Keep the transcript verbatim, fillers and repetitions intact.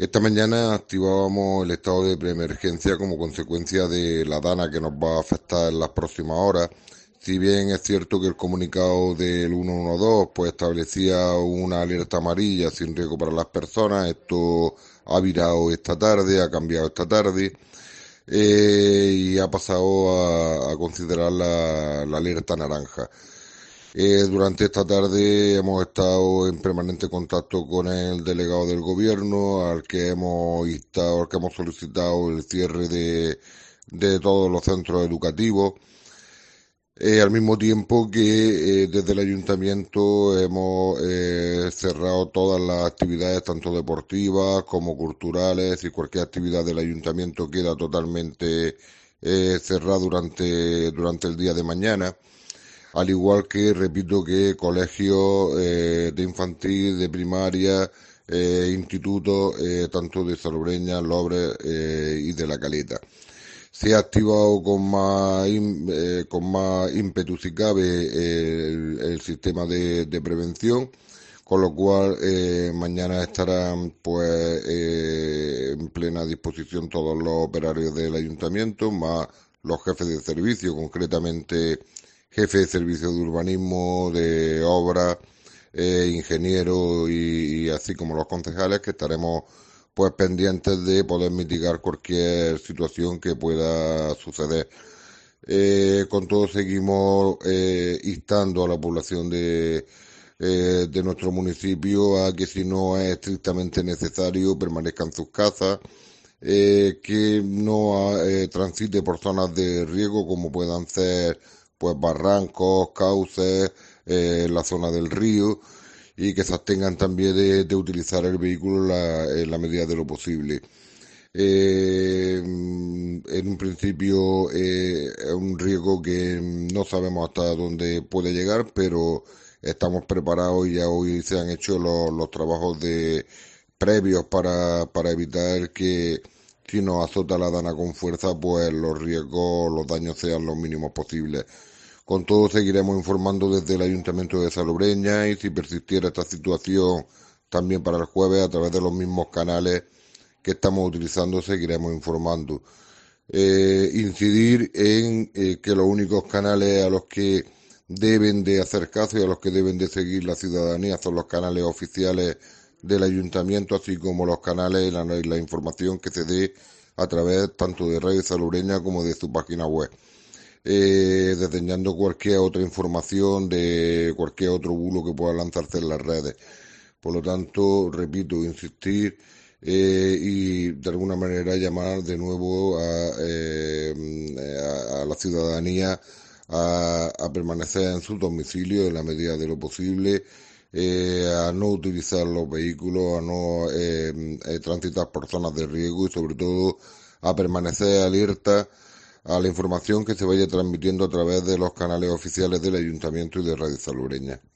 Esta mañana activábamos el estado de preemergencia como consecuencia de la dana que nos va a afectar en las próximas horas. Si bien es cierto que el comunicado del ciento doce pues establecía una alerta amarilla sin riesgo para las personas, esto ha virado esta tarde, ha cambiado esta tarde eh, y ha pasado a, a considerar la, la alerta naranja. Eh, durante esta tarde hemos estado en permanente contacto con el delegado del gobierno, al que hemos instado, al que hemos solicitado el cierre de, de todos los centros educativos. Eh, al mismo tiempo que eh, desde el ayuntamiento hemos eh, cerrado todas las actividades, tanto deportivas como culturales, y cualquier actividad del ayuntamiento queda totalmente eh, cerrada durante, durante el día de mañana. Al igual que, repito, que colegios eh, de infantil, de primaria, eh, institutos, eh, tanto de Salobreña, Lobre eh, y de La Caleta. Se ha activado con más, im- eh, con más ímpetu si cabe el, el sistema de, de prevención, con lo cual eh, mañana estarán pues eh, en plena disposición todos los operarios del ayuntamiento, más los jefes de servicio, concretamente jefe de servicio de urbanismo, de obra, eh, ingeniero y, y así como los concejales, que estaremos pues pendientes de poder mitigar cualquier situación que pueda suceder. Eh, con todo seguimos eh, instando a la población de, eh, de nuestro municipio a que si no es estrictamente necesario permanezcan en sus casas, eh, que no eh, transite por zonas de riesgo como puedan ser pues barrancos, cauces, eh, la zona del río, y que se abstengan también de, de utilizar el vehículo en la, en la medida de lo posible. Eh, en un principio eh, es un riesgo que no sabemos hasta dónde puede llegar, pero estamos preparados y ya hoy se han hecho los, los trabajos de previos para, para evitar que si nos azota la dana con fuerza, pues los riesgos, los daños sean los mínimos posibles. Con todo, seguiremos informando desde el Ayuntamiento de Salobreña, y si persistiera esta situación también para el jueves a través de los mismos canales que estamos utilizando, seguiremos informando. Eh, incidir en eh, que los únicos canales a los que deben de hacer caso y a los que deben de seguir la ciudadanía son los canales oficiales del ayuntamiento, así como los canales y la, la información que se dé a través tanto de Radio Salobreña como de su página web, eh, desdeñando cualquier otra información de cualquier otro bulo que pueda lanzarse en las redes. Por lo tanto, repito, insistir eh, y de alguna manera llamar de nuevo a, eh, a, a la ciudadanía a, a, permanecer en su domicilio en la medida de lo posible, eh, a no utilizar los vehículos, a no eh, eh, transitar por zonas de riesgo, y sobre todo a permanecer alerta a la información que se vaya transmitiendo a través de los canales oficiales del Ayuntamiento y de Radio Salobreña.